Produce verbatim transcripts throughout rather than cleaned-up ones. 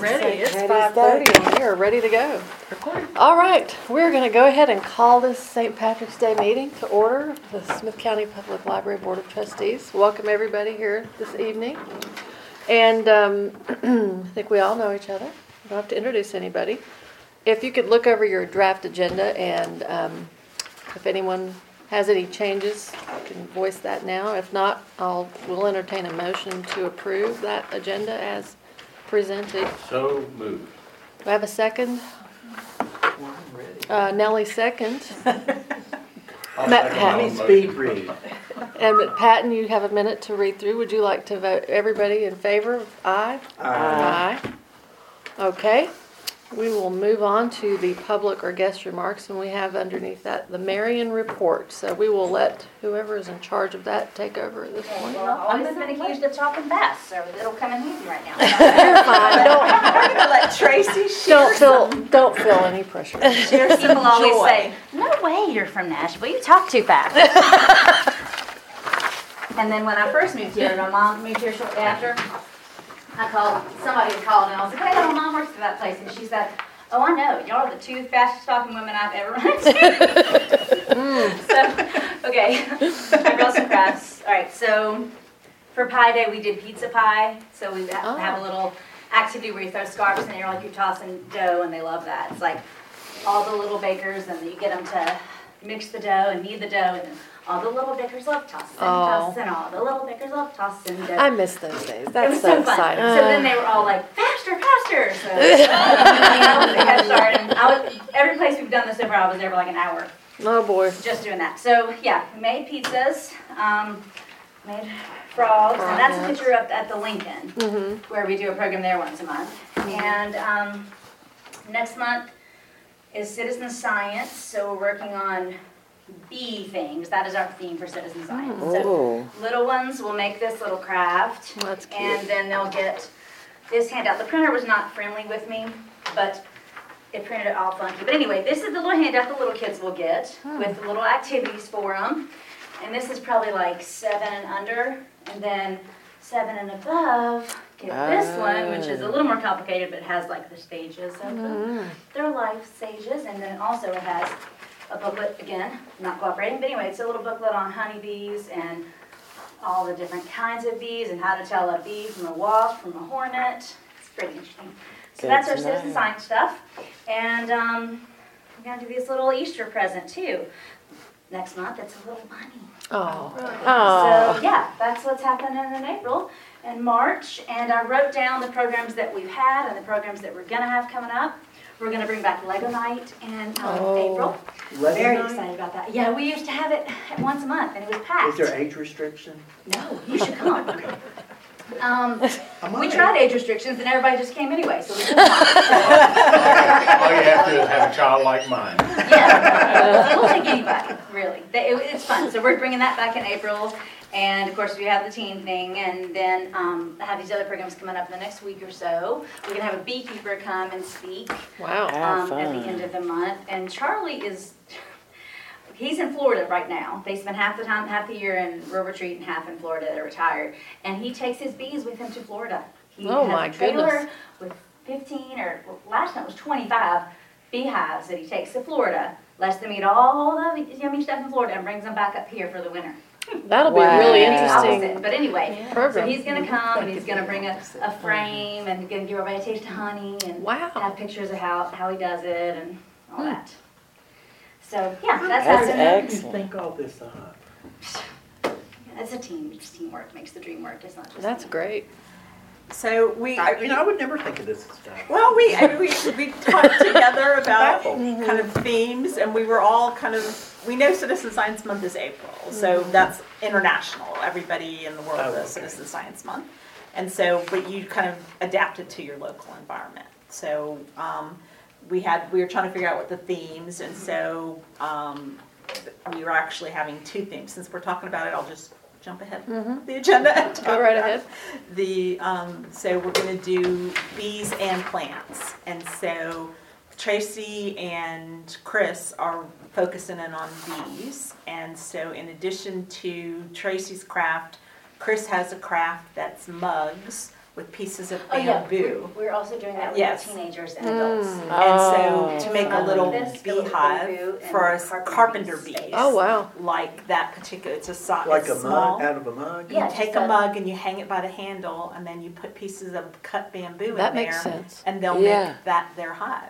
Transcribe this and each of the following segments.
ready. It's Ready, five thirty and we are ready to go. Recording. All right, we're going to go ahead and call this Saint Patrick's Day meeting to order. The Smith County Public Library Board of Trustees. Welcome everybody here this evening. And um, I think we all know each other. We don't have to introduce anybody. If you could look over your draft agenda, and um, if anyone has any changes, you can voice that now. If not, I'll we'll entertain a motion to approve that agenda as presented. So moved. Do I have a second? Uh, Nellie second. I'll Matt second Patton. my Let me motion. speed read. And Patton, you have a minute to read through. Would you like to vote everybody in favor? Aye? Aye. Aye. Okay. We will move on to the public or guest remarks, and we have underneath that the Marion report. So we will let whoever is in charge of that take over at this point. Well, I've always been accused of talking fast, so it'll come in handy right now. You're fine. Don't, We're gonna let Tracy share don't feel some, don't feel any pressure. share some People always joy. say, "No way, you're from Nashville. You talk too fast." And then when I first moved here, my mom moved here shortly after. I called, somebody had called, and I was like, "Hey, my mom works at that place," and she said, "Oh, I know. Y'all are the two fastest talking women I've ever run into." So, okay, I got some crafts. All right, so for Pie Day, we did pizza pie. So we ha- Oh. have a little activity where you throw scarves in the air like you're tossing dough, and they love that. It's like all the little bakers, and you get them to mix the dough and knead the dough, and then all the little bakers love tossing, Oh. tossing, and all the little bakers love tossing dough. I miss those days. It That's was so so fun. exciting. So then they were all like, faster, faster. So you know, they got started. And I was, every place we've done this over, I was there for like an hour Oh boy. just doing that. So yeah, we made pizzas, um, made frogs, and that's a picture up at the Lincoln, Mm-hmm. where we do a program there once a month. And um, next month is citizen science, so we're working on bee things. That is our theme for citizen science. So Ooh. little ones will make this little craft. That's cute. And then they'll get this handout. The printer was not friendly with me, but it printed it all funky. But anyway, this is the little handout the little kids will get with little activities for them. And this is probably like seven and under. And then seven and above get this one, which is a little more complicated, but it has like the stages of them. Their life stages. And then also it has a booklet, again, not cooperating, but anyway, it's a little booklet on honeybees and all the different kinds of bees and how to tell a bee from a wasp, from a hornet. It's pretty interesting. So Good that's our to citizen know. science stuff. And um, we're going to do this little Easter present too. Next month, it's a little bunny. Oh. So yeah, that's what's happening in April and March. And I wrote down the programs that we've had and the programs that we're going to have coming up. We're going to bring back Lego Night in um, Oh. April. Lego Very night? excited about that. Yeah, we used to have it once a month, and it was packed. Is there age restriction? No, you should come. Um, I we might. tried age restrictions, and everybody just came anyway, so we couldn't. All you have to do is have a child like mine. Yeah, we'll take anybody, really. They- it- It's fun. So we're bringing that back in April, and of course we have the teen thing, and then um, I have these other programs coming up in the next week or so. We're gonna have a beekeeper come and speak Wow. Have um, at the fun. end of the month, and Charlie is. He's in Florida right now. They spend half the time, half the year in rural retreat and half in Florida. They're retired, and he takes his bees with him to Florida. He Oh, has my a trailer goodness. with fifteen or well, last time it was twenty-five beehives that he takes to Florida. Lets them eat all the yummy stuff in Florida and brings them back up here for the winter. That'll be Wow. a really And the opposite. interesting But anyway, so program. he's gonna come and he's gonna bring a, a frame and gonna give everybody a taste of honey and Wow. have pictures of how, how he does it and all that. So yeah, that's, That's happening. excellent. Think all this up. It's a team. It's teamwork makes the dream work. It's not just That's me. great. So we, I, you know, I would never think of this stuff. well, we, I mean, we, we talked together about kind of themes, and we were all kind of, we know Citizen Science Month is April, so that's international. Everybody in the world Oh, does okay. Citizen Science Month. And so, but you kind of adapt it to your local environment. So, um, we had, we were trying to figure out what the themes, and so, um, we were actually having two themes. Since we're talking about it, I'll just jump ahead of the agenda and talk Go right about ahead. the, um, so we're gonna do bees and plants. And so Tracy and Chris are focusing in on bees. And so in addition to Tracy's craft, Chris has a craft that's mugs with pieces of Oh, yeah, bamboo. we're also doing that with Yes. teenagers and adults. And Oh. so to make a Something little like this, filled with beehive bamboo for and us carpenter carpenter bees. bees. Oh, wow. Like that particular, it's a size, Like it's a small. mug, out of a mug? Yeah, You take just a a- mug and you hang it by the handle, and then you put pieces of cut bamboo in there. That makes sense. And they'll Yeah. make that their hive.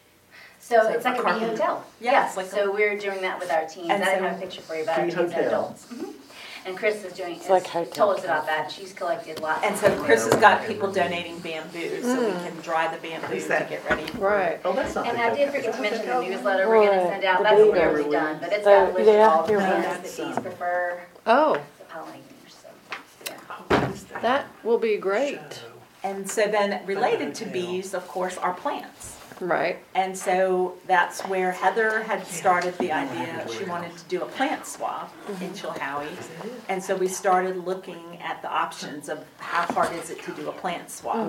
So So it's like a bee carpenter. hotel. Yeah, Yes, it's like a- so we're doing that with our teens. I And don't so- have a picture for you, but our Bee teens and hotel. adults. Mhm. And Chris is doing, It's like has hotel told us about that. She's collected lots. And of so bamboo. Chris has got people donating bamboo, so we Mm. can dry the bamboo Is to that- get ready. for- Right. Oh, that's not. And the I did hotel. forget to Is that mention the hotel? newsletter we're gonna Right, send out. the That's bee already nest. done, but it's So, got a list of yeah, all the you're plants right. that bees prefer, Oh, the pollinators, so, yeah. Oh, what is that? that will be great. Show. And so then related to hotel. bees, of course, are plants. Right. And so that's where Heather had started the idea, she wanted to do a plant swap in Chilhowie. And so we started looking at the options of how hard is it to do a plant swap.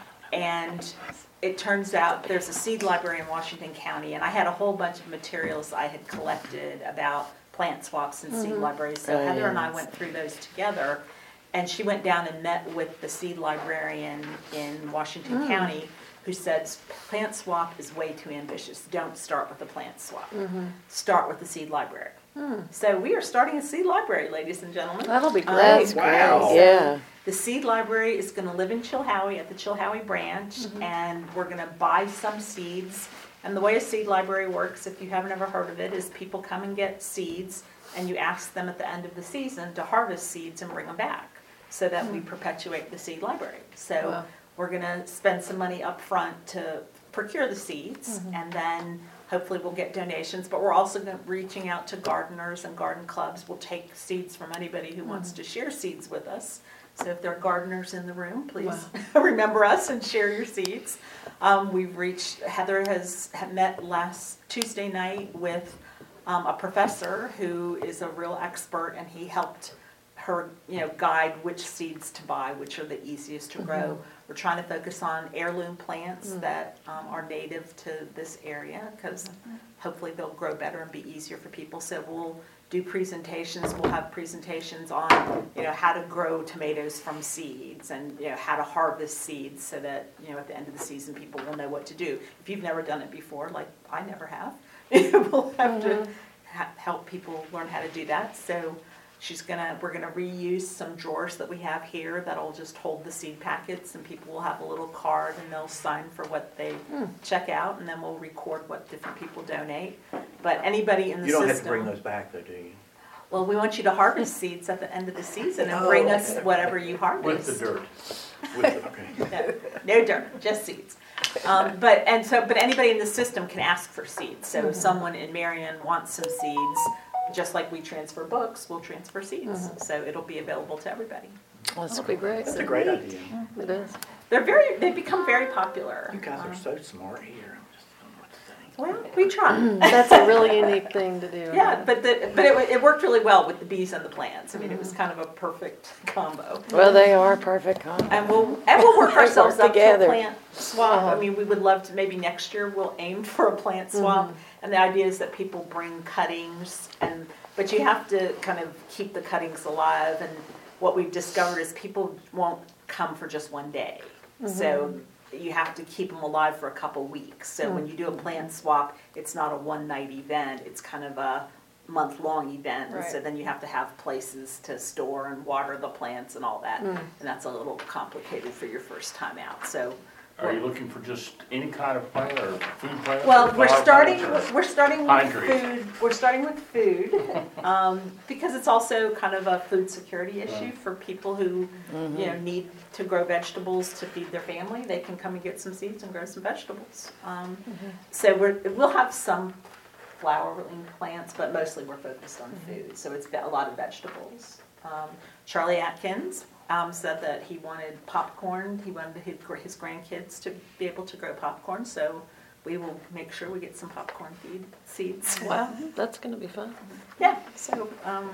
And it turns out there's a seed library in Washington County, and I had a whole bunch of materials I had collected about plant swaps and seed libraries. So Oh, Heather and I yes. went through those together, and she went down and met with the seed librarian in Washington County, who said, plant swap is way too ambitious. Don't start with a plant swap. Start with the seed library. So we are starting a seed library, ladies and gentlemen. That'll be great. That's Wow. great, yeah. The seed library is going to live in Chilhowie at the Chilhowie branch, and we're going to buy some seeds. And the way a seed library works, if you haven't ever heard of it, is people come and get seeds, and you ask them at the end of the season to harvest seeds and bring them back, so that we perpetuate the seed library. So Wow. we're going to spend some money up front to procure the seeds, and then hopefully we'll get donations. But we're also gonna- reaching out to gardeners and garden clubs. We'll take seeds from anybody who wants to share seeds with us. So if there are gardeners in the room, please remember us and share your seeds. Um, we've reached, Heather has had met last Tuesday night with um, a professor who is a real expert, and he helped her, you know, guide which seeds to buy, which are the easiest to grow. We're trying to focus on heirloom plants that um, are native to this area, because hopefully they'll grow better and be easier for people. So we'll do presentations, we'll have presentations on, you know, how to grow tomatoes from seeds, and, you know, how to harvest seeds, so that, you know, at the end of the season, people will know what to do. If you've never done it before, like I never have, we'll have to ha- help people learn how to do that. So she's gonna, we're gonna reuse some drawers that we have here that'll just hold the seed packets, and people will have a little card and they'll sign for what they check out, and then we'll record what different people donate. But anybody in the You system. don't have to bring those back though, do you? Well, we want you to harvest seeds at the end of the season and bring us Oh, okay. whatever you harvest. With the dirt. With- Okay. No, no dirt, just seeds. Um, but, and so, but anybody in the system can ask for seeds. So if someone in Marion wants some seeds, just like we transfer books, we'll transfer seeds. So it'll be available to everybody. That'll be great. That's a great idea. It is. They're very, they've become very popular. You guys are Um, so smart here. I just don't know what to think. Well, we try. That's a really unique thing to do. Yeah, but the, but it, it worked really well with the bees and the plants. I mean, it was kind of a perfect combo. Well, they are perfect combo. And we'll, and we'll work They work ourselves up to a together. plant swap. I Uh-huh. mean, we would love to, maybe next year we'll aim for a plant swap. And the idea is that people bring cuttings, and, but you have to kind of keep the cuttings alive. And what we've discovered is people won't come for just one day. So you have to keep them alive for a couple weeks. So when you do a plant swap, it's not a one-night event, it's kind of a month-long event. And so Right. then you have to have places to store and water the plants and all that. And that's a little complicated for your first time out, so. Are you looking for just any kind of plant or food plant? or Well, we're flower starting, plants, or- we're starting Pine with trees. food, we're starting with food, um, because it's also kind of a food security issue for people who, you know, need to grow vegetables to feed their family. They can come and get some seeds and grow some vegetables. Um, so we're, we'll have some flowering plants, but mostly we're focused on food, so it's a lot of vegetables. Um, Charlie Atkins um, said that he wanted popcorn, he wanted his, his grandkids to be able to grow popcorn, so we will make sure we get some popcorn feed seeds. Wow, that's gonna be fun. Yeah, so um,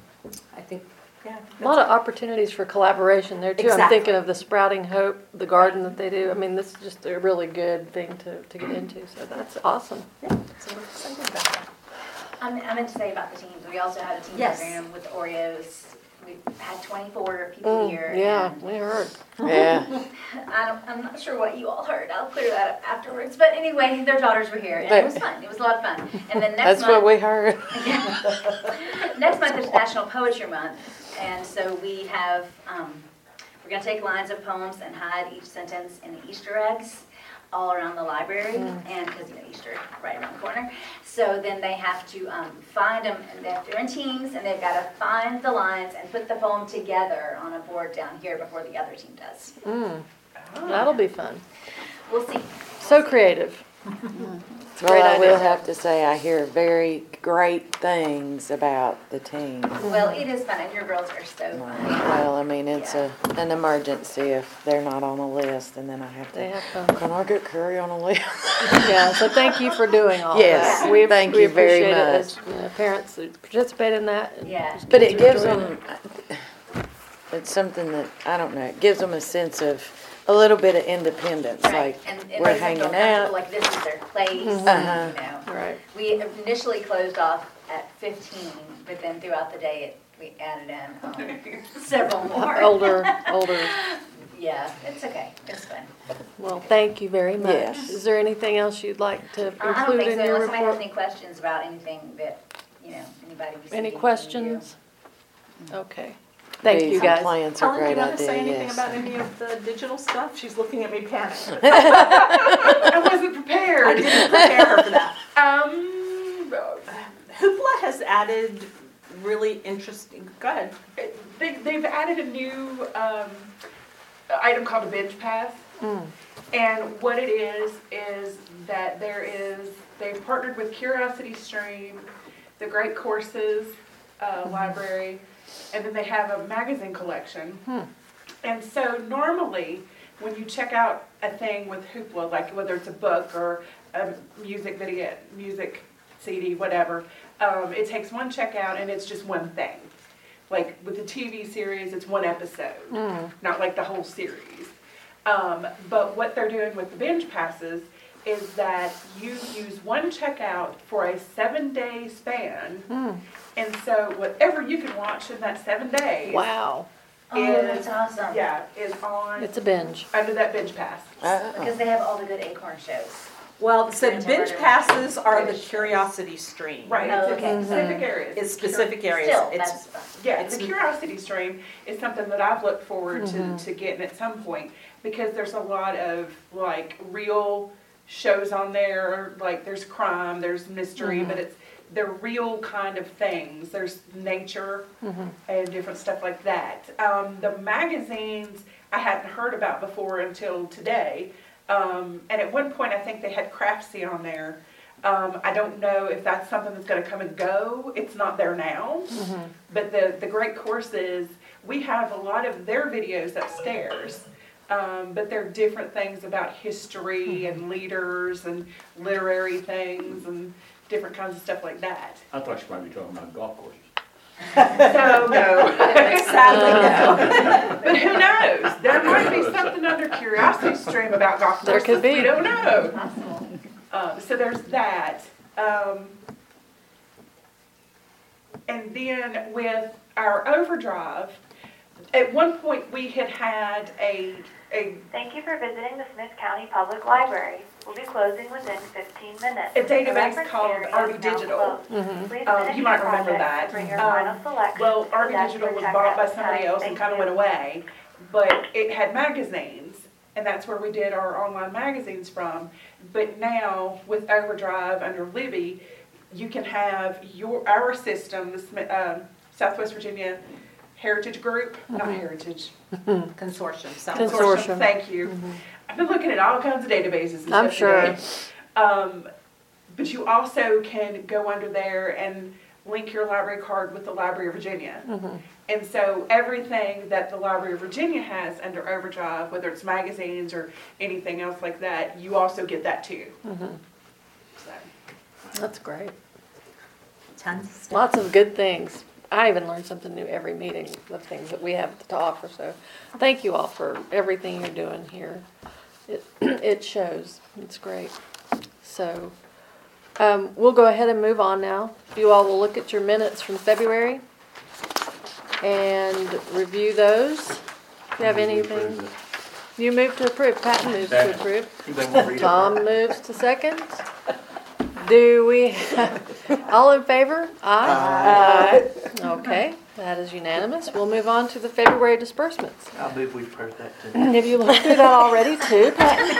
I think, yeah. A lot of opportunities for collaboration there too. I'm Exactly. thinking of the Sprouting Hope, the garden that they do. I mean, this is just a really good thing to, to get into, so that's awesome. Yeah, so we're excited about that. I'm- I meant to say about the teams, we also had a team Yes. program with Oreos. we've had twenty-four people Mm, here. yeah, and we heard. Yeah. I don't, I'm not sure what you all heard. I'll clear that up afterwards. But anyway, their daughters were here, and it was fun. It was a lot of fun. And then next That's what month, we heard. next month is National Poetry Month, and so we have um, we're gonna take lines of poems and hide each sentence in Easter eggs all around the library, and because you know Easter right around the corner. So then they have to um, find them, and they- they're in teams, and they've got to find the lines and put the poem together on a board down here before the other team does. Mm, that'll be fun. We'll see. So creative. It's a great Well, I will idea. have to say, I hear very great things about the team. Well, it is fun, and your girls are so fun. Well, I mean, it's a, an emergency if they're not on the list, and then I have They to, have fun. can I get Curry on a list? Yeah, so thank you for doing all Yes, that. We- thank we you very appreciate it much. as, you know, parents who participate in that. and Yeah. just But it kids are gives enjoying them, it's something that, I don't know, it gives them a sense of, a little bit of independence, Right, like, and it we're makes them feel hanging comfortable, out. like this is their place, Uh-huh. you know. it. Right. We initially closed off at fifteen, but then throughout the day, it, we added in um, several more. Older, older. Yeah, it's okay, it's fun. Well, thank you very much. Yes. Is there anything else you'd like to Uh, I don't include think in so, your unless somebody has report? any questions about anything that, you know, anybody was Any thinking to do. questions? Okay. Thank These you, guys. Plans are a Ellen, do you great want to say idea, anything yes. about any of the digital stuff? She's looking at me panicked. I wasn't I prepared. didn't prepare her for that. Um, Hoopla has added really interesting, go ahead. they, they've added a new um, item called a binge pass. Mm. And what it is, is that there is, they've partnered with Curiosity Stream, the Great Courses uh, Library, and then they have a magazine collection. Hmm. And so normally, when you check out a thing with Hoopla, like whether it's a book or a music video, music C D, whatever, um, it takes one checkout and it's just one thing. Like with the T V series, it's one episode, Mm. not like the whole series. Um, but what they're doing with the binge passes is that you use one checkout for a seven-day span, Mm. and so whatever you can watch in that seven days, Wow. Oh, is that's awesome. yeah, is on It's a binge. under that binge pass. Oh. Because they have all the good Acorn shows. Well, so the Binge binge order. passes are the Binge. Curiosity Stream. Right, Oh, it's okay. in specific areas. It's specific areas. Still, It's that's fun. Yeah, It's- the Curiosity Stream is something that I've looked forward Mhm. to, to getting at some point, because there's a lot of like real shows on there, like there's crime, there's mystery, but it's, they're real kind of things. There's nature Mhm. and different stuff like that. Um, the magazines I hadn't heard about before until today. Um, and at one point I think they had Craftsy on there. Um, I don't know if that's something that's gonna come and go. It's not there now. Mhm. But the, the great courses, we have a lot of their videos upstairs. Um, but they're different things about history and leaders and literary things and different kinds of stuff like that. I thought you might be talking about golf courses. So, no. sadly no. But who knows? There might be something under Curiosity Stream about golf There courses. could be. We don't know. Possible. Um, so there's that. Um, and then with our overdrive, at one point we had had a, a, Thank you for visiting the Smith County Public Library. We'll be closing within fifteen minutes. a database The reference called area Arby is now Digital. closed. Mhm. Please Um, finish you might your remember project that. and bring your Um, final selection Well, to Arby the desk Digital for was checkout bought by time. somebody else and Thank kind of you. went away. But it had magazines, and that's where we did our online magazines from. But now, with Overdrive under Libby, you can have your, our system, the Smith- um, Southwest Virginia Heritage Group, not Heritage, Consortium. so- Consortium. Consortium, thank you. I've been looking at all kinds of databases and I'm stuff sure. today. Um, but you also can go under there and link your library card with the Library of Virginia. Mhm. And so everything that the Library of Virginia has under Overdrive, whether it's magazines or anything else like that, you also get that too. Mhm. So, That's great. Tons of stuff. Lots of good things. I even learn something new every meeting, the things that we have to offer. So thank you all for everything you're doing here. It, it shows. It's great. So um, we'll go ahead and move on now. You all will look at your minutes from February. and review those. Do you have anything? You move to approve, Patton moves to Second. approve. Anybody want to read it? Tom moves to second. Do we, all in favor? Aye. Aye. Okay, that is unanimous. We'll move on to the February disbursements. I'll move we approve that too. Have you looked through that already too, Patton?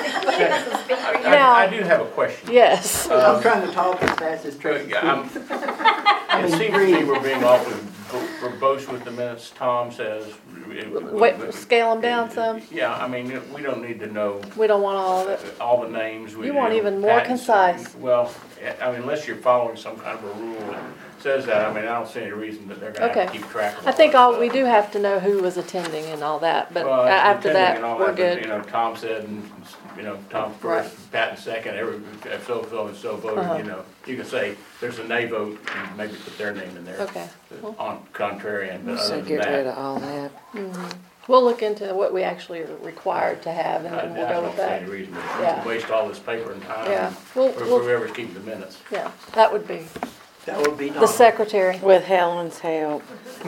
I, Now- I do have a question. Yes. I'm Um, trying to talk as fast as Tracy yeah, I'm- speaks. It seems to me we're being awfully verbose with the minutes, Tom says. Wait, scale them down some. Yeah, I mean, we don't need to know We don't want all of it. all the names. We- You want know, even more patents. concise. Well, I mean, unless you're following some kind of a rule that says that, I mean, I don't see any reason that they're gonna have to Okay. keep track of I think that all, stuff. we do have to know who was attending and all that, but Well, a- after attending and that, all we're but, You good. know, Tom said, and, you know, Tom first, Patton second, every, if so, so and so Uh-huh. voted, you know. You can say, there's a nay vote, and maybe put their name in there. Okay. On contrarian, but So other than get rid that, of all that. We'll look into what we actually are required to have and I I then we'll go don't with see that. any reason Yeah. to waste all this paper and time. Yeah, we'll, For we'll, whoever's keeping the minutes. yeah, that would be That would be the Donna. secretary. With Helen's help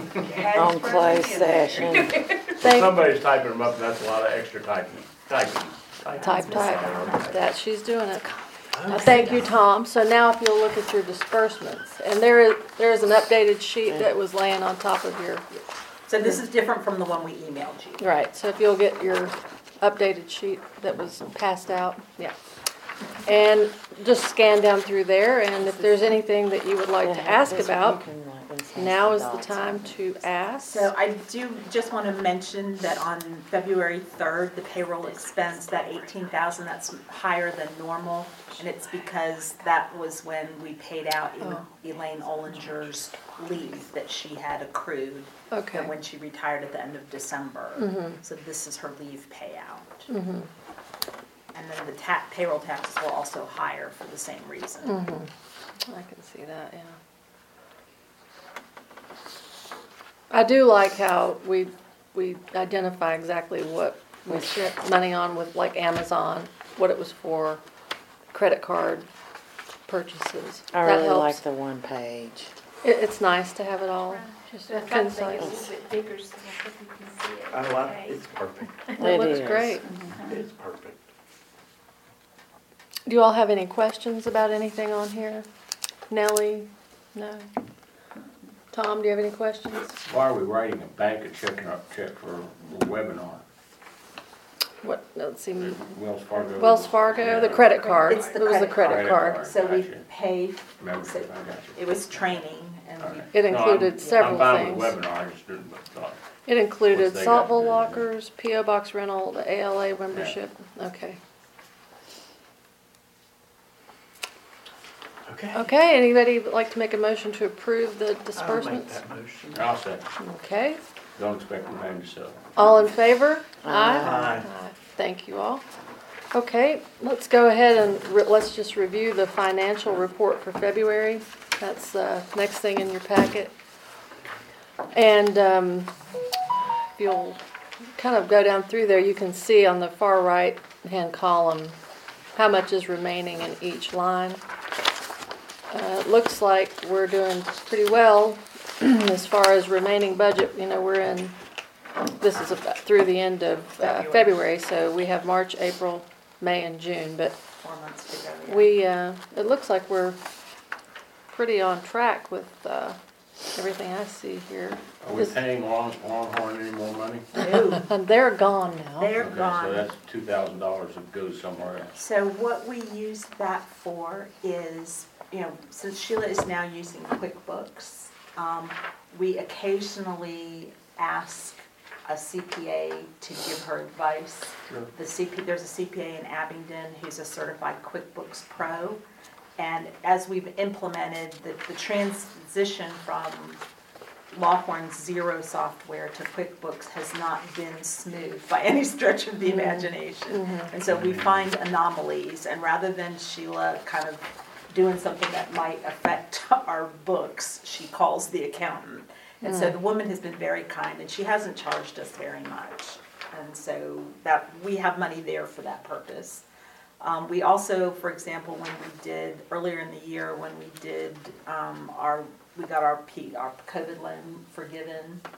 on closed session. If Thank, somebody's typing them up, that's a lot of extra typing, typing. type, type, that, she's doing it. Uh, Thank you, Tom. So now if you'll look at your disbursements, and there is, there is an updated sheet that was laying on top of your, So this is different from the one we emailed you. right, so if you'll get your updated sheet that was passed out, yeah. And just scan down through there, and if there's anything that you would like to ask about, now is the time to ask. So I do just want to mention that on February third, the payroll expense, that eighteen thousand, that's higher than normal. And it's because that was when we paid out Oh. Elaine Ollinger's leave that she had accrued. Okay. And when she retired at the end of December. Mhm. So this is her leave payout. Mhm. And then the ta, payroll taxes were also higher for the same reason. Mhm. I can see that, yeah. I do like how we, we identify exactly what we spent money on with like Amazon, what it was for, credit card purchases. I That really like helps. the one page. It, it's nice to have it all just The fact that it's a concise. little bit bigger so that people can see it. I like, okay? it's perfect. It It looks is. great. It's perfect. Do you all have any questions about anything on here? Nellie? No? Tom, do you have any questions? Why are we writing a bank a check, and a check for a webinar? What, let's see, Wells Fargo? Wells Fargo, the credit card. It's the It was the credit credit card. card. So we Gotcha. paid, Membership, I got you. it was training and All we right. It No, I'm- included several I'm fine things. with webinar, I just didn't, but thought, It included What's they got to Saltville do with it? lockers, P O box rental, the A L A membership. Okay. Okay. Okay, anybody would like to make a motion to approve the I'll make disbursements? that motion. I'll say, Okay, don't expect them to so. all in favor? Aye. Thank you all. Okay, let's go ahead and re- let's just review the financial report for February. That's the next thing in your packet. And um, if you'll kind of go down through there, you can see on the far right-hand column how much is remaining in each line. Uh, It looks like we're doing pretty well as far as remaining budget. You know, we're in, this is about through the end of uh, February. February, so we have March, April, May, and June. But four months to go. yeah. we, uh, it looks like we're pretty on track with uh, everything I see here. Are we Is- paying Long, Longhorn any more money? No, And they're gone now. they're Okay, gone. So that's two thousand dollars that goes somewhere else. So what we use that for is, you know, since Sheila is now using QuickBooks, um, we occasionally ask a C P A to give her advice. Sure. The C P, there's a C P A in Abingdon who's a certified QuickBooks Pro. And as we've implemented the, the transition from Lawhorn's Zero software to QuickBooks has not been smooth by any stretch of the imagination. And so we find anomalies, and rather than Sheila kind of doing something that might affect our books, she calls the accountant. And so the woman has been very kind, and she hasn't charged us very much. And so that, we have money there for that purpose. Um, we also, for example, when we did, earlier in the year, when we did, um, our, we got our P, our COVID loan forgiven,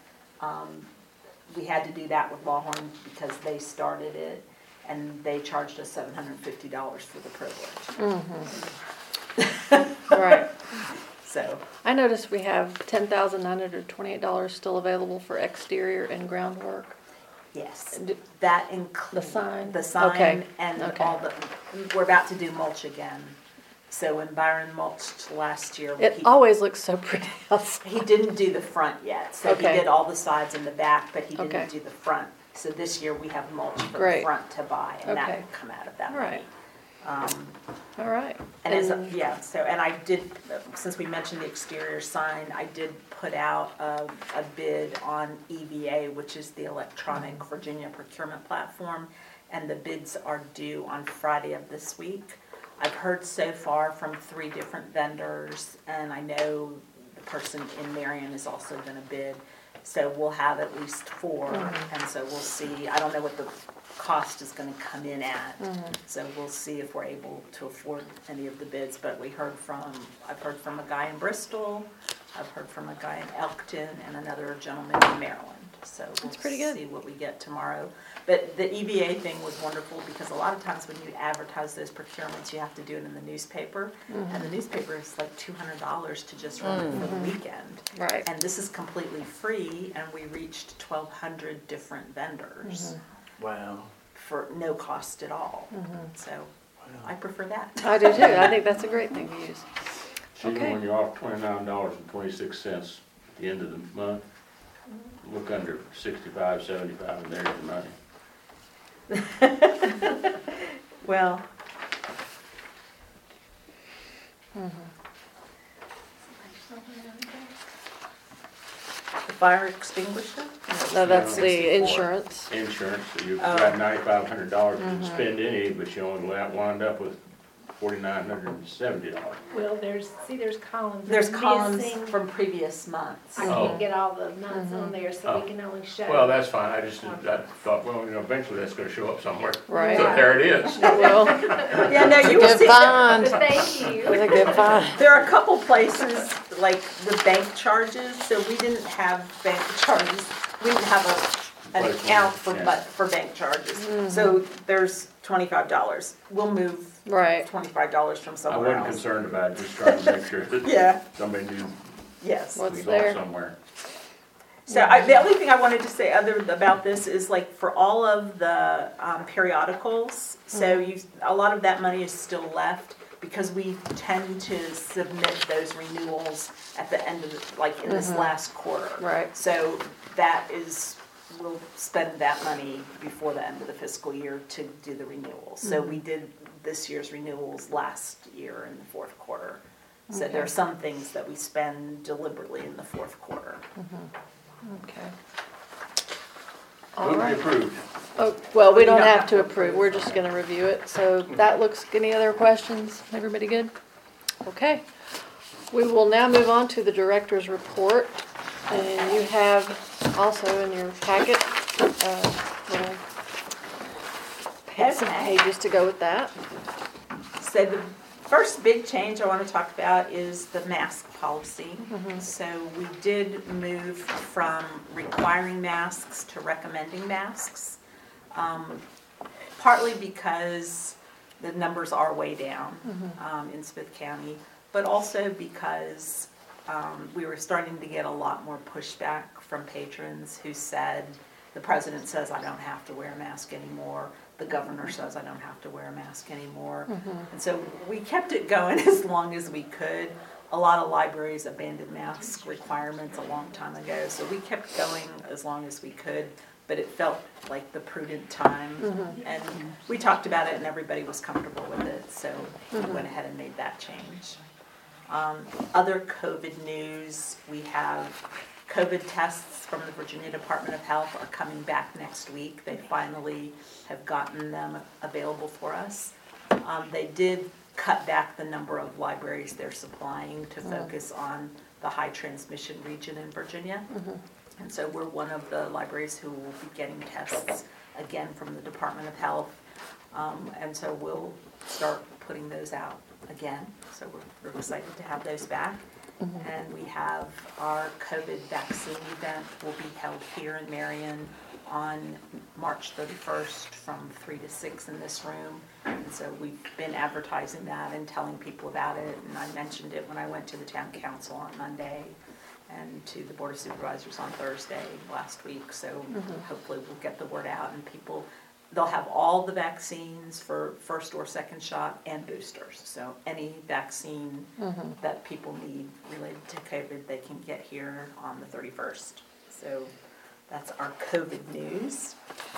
Um, we had to do that with Lawhorn because they started it, and they charged us seven hundred and fifty dollars for the privilege. Right. So, I noticed we have ten thousand nine hundred twenty-eight dollars still available for exterior and groundwork. yes, And do- that includes. The sign? The sign Okay, and okay. all the, we're about to do mulch again. So when Byron mulched last year. It he- always looks so pretty outside. He didn't do the front yet, so he Okay. did all the sides and the back, but he Okay. didn't do the front. So this year we have mulch for the Great. front to buy, and that Okay. will come out of that All right. money. Um, All right. And as, a- And- yeah, so, and I did, since we mentioned the exterior sign, I did put out a, a bid on E V A, which is the Electronic Virginia Procurement Platform, and the bids are due on Friday of this week. I've heard so far from three different vendors, and I know the person in Marion is also gonna bid. So we'll have at least four, and so we'll see, I don't know what the cost is gonna come in at. So we'll see if we're able to afford any of the bids, but we heard from, I've heard from a guy in Bristol, I've heard from a guy in Elkton, and another gentleman in Maryland. So we'll That's pretty good. see what we get tomorrow. But the E V A thing was wonderful, because a lot of times when you advertise those procurements, you have to do it in the newspaper. And the newspaper is like two hundred dollars to just run it for the weekend. Right. And this is completely free, and we reached twelve hundred different vendors Wow. for no cost at all. So I prefer that. I do too. I think that's a great thing to use. So even Okay. when you're off twenty-nine dollars and twenty-six cents at the end of the month, look under sixty-five, seventy-five, and there's your money. Well. The fire extinguisher? No, that's the sixty-four. insurance. Insurance, so you've Oh. got ninety-five hundred dollars to spend any, but you only la- wind up with forty-nine hundred and seventy dollars. Well, there's, see, there's columns. There's that are columns missing. from previous months. I Oh. can't get all the months on there, so Oh. we can only show. Well, that's fine, I just, I thought, well, you know, eventually that's gonna show up somewhere. Right. So there it is. Well, Yeah, no, you will Good see. find. Thank you. It's a good find. There are a couple places, like the bank charges, so we didn't have bank charges. We didn't have a, an Place account for, yeah. but, for bank charges. So there's twenty-five dollars. We'll move right. twenty-five dollars from I somewhere wasn't else. concerned about it, just trying to make sure that Yeah, somebody knew yes. What's it was there? off somewhere. So I, the only thing I wanted to say other about this is like for all of the um, periodicals, so you, a lot of that money is still left because we tend to submit those renewals at the end of the, like in this last quarter. Right. So that is, we'll spend that money before the end of the fiscal year to do the renewals. So we did this year's renewals last year in the fourth quarter. So there are some things that we spend deliberately in the fourth quarter. Okay. All Move to right. approve. Oh, well, we You don't don't have have to to approve. We're just gonna review it. So that looks, any other questions? Everybody good? Okay. We will now move on to the director's report. And you have also in your packet, uh, little pa- some Okay. pages to go with that. So the first big change I want to talk about is the mask policy. So we did move from requiring masks to recommending masks. Um, partly because the numbers are way down um, in Smith County, but also because um, we were starting to get a lot more pushback from patrons who said, the president says I don't have to wear a mask anymore. The governor says I don't have to wear a mask anymore. And so we kept it going as long as we could. A lot of libraries abandoned mask requirements a long time ago, so we kept going as long as we could, but it felt like the prudent time. And we talked about it and everybody was comfortable with it, so we went ahead and made that change. Um, other COVID news, we have COVID tests from the Virginia Department of Health are coming back next week. They finally have gotten them available for us. Um, they did cut back the number of libraries they're supplying to focus on the high transmission region in Virginia. And so we're one of the libraries who will be getting tests again from the Department of Health. Um, and so we'll start putting those out again. So we're, we're excited to have those back. And we have our COVID vaccine event will be held here in Marion on March thirty-first from three to six in this room. And so we've been advertising that and telling people about it. And I mentioned it when I went to the town council on Monday and to the board of supervisors on Thursday last week. So hopefully we'll get the word out and people, they'll have all the vaccines for first or second shot and boosters. So any vaccine that people need related to COVID, they can get here on the thirty-first. So that's our COVID news.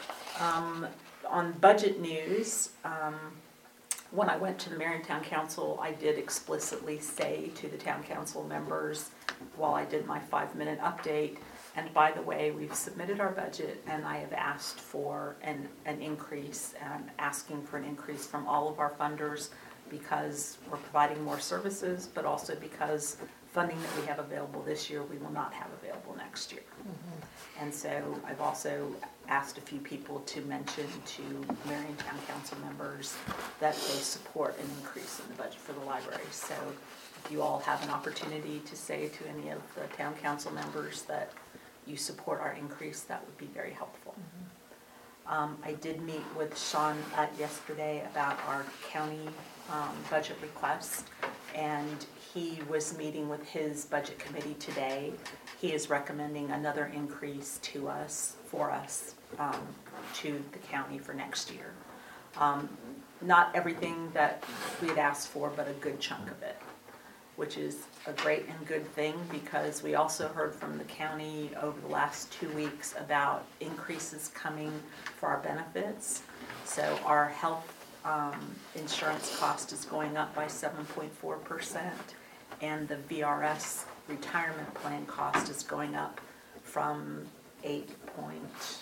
Um, on budget news, um, when I went to the Marion Town Council, I did explicitly say to the town council members while I did my five-minute update, and by the way, we've submitted our budget and I have asked for an, an increase, and I'm asking for an increase from all of our funders because we're providing more services, but also because funding that we have available this year, we will not have available next year. Mm-hmm. And so I've also asked a few people to mention to Marion Town Council members that they support an increase in the budget for the library. So if you all have an opportunity to say to any of the town council members that you support our increase, that would be very helpful. Mm-hmm. um, I did meet with Sean uh, yesterday about our county um, budget request, and he was meeting with his budget committee today. He is recommending another increase to us, for us, um, to the county for next year. Um, not everything that we had asked for, but a good chunk of it, which is a great and good thing because we also heard from the county over the last two weeks about increases coming for our benefits. So our health um, insurance cost is going up by seven point four percent, and the V R S retirement plan cost is going up from eight point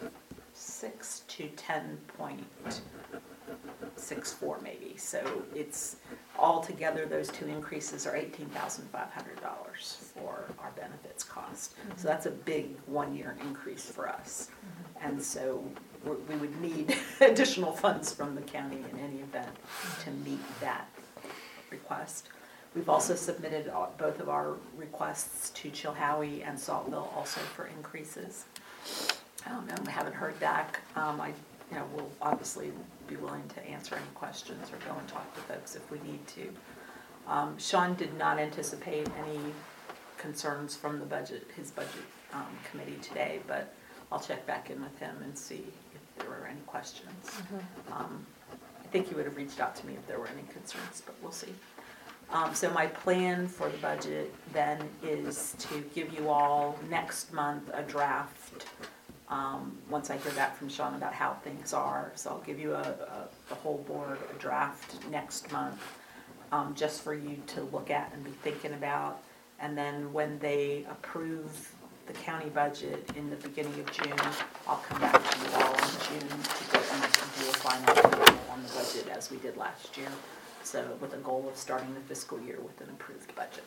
six to ten point six four maybe. So it's altogether, those two increases are eighteen thousand five hundred dollars for our benefits cost. Mm-hmm. So that's a big one-year increase for us. Mm-hmm. And so we're, we would need additional funds from the county in any event to meet that request. We've also submitted both of our requests to Chilhowie and Saltville also for increases. Um, and we haven't heard back. Um, I, you know, we'll obviously be willing to answer any questions or go and talk to folks if we need to. Um, Sean did not anticipate any concerns from the budget, his budget um, committee today, but I'll check back in with him and see if there were any questions. Mm-hmm. um, I think he would have reached out to me if there were any concerns, but we'll see. Um, so my plan for the budget then is to give you all next month a draft. Um, once I hear back from Sean about how things are, so I'll give you a, a the whole board a draft next month, um, just for you to look at and be thinking about. And then when they approve the county budget in the beginning of June, I'll come back to you all in June to go and do a final approval on the budget as we did last year. So with a goal of starting the fiscal year with an approved budget.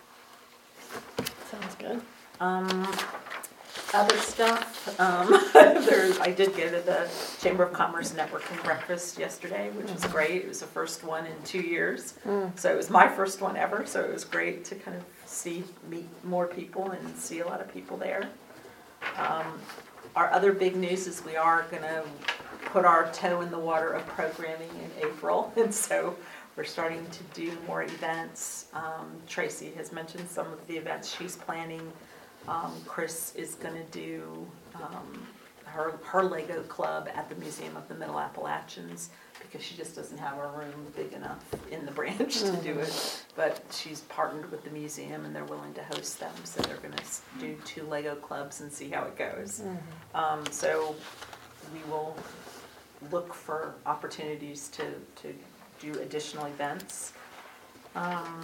Sounds good. Um, other stuff, um, there's, I did go to the Chamber of Commerce networking breakfast yesterday, which was great. It was the first one in two years. Mm. So it was my first one ever, so it was great to kind of see, meet more people and see a lot of people there. Um, our other big news is we are gonna put our toe in the water of programming in April, and so we're starting to do more events. Um, Tracy has mentioned some of the events she's planning. Um, Chris is going to do um, her, her Lego club at the Museum of the Middle Appalachians because she just doesn't have a room big enough in the branch to do it. But she's partnered with the museum and they're willing to host them. So they're going to do two Lego clubs and see how it goes. Mm-hmm. um, so we will look for opportunities to, to do additional events. Um,